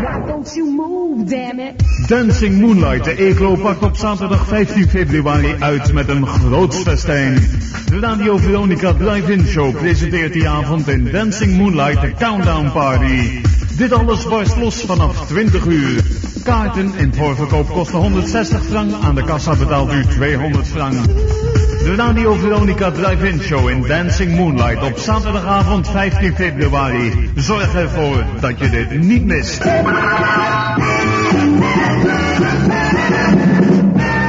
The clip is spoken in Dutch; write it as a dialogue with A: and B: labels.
A: Why don't you move, damn it?
B: Dancing Moonlight, de Eeklo pakt op zaterdag 15 februari uit met een groot festijn. De Radio Veronica Drive-In Show presenteert die avond in Dancing Moonlight de Countdown Party. Dit alles barst los vanaf 20 uur. Kaarten in voorverkoop kosten 160 frank, aan de kassa betaalt u 200 frank. De Radio Veronica Drive-In Show in Dancing Moonlight op zaterdagavond 15 februari. Zorg ervoor dat je dit niet mist.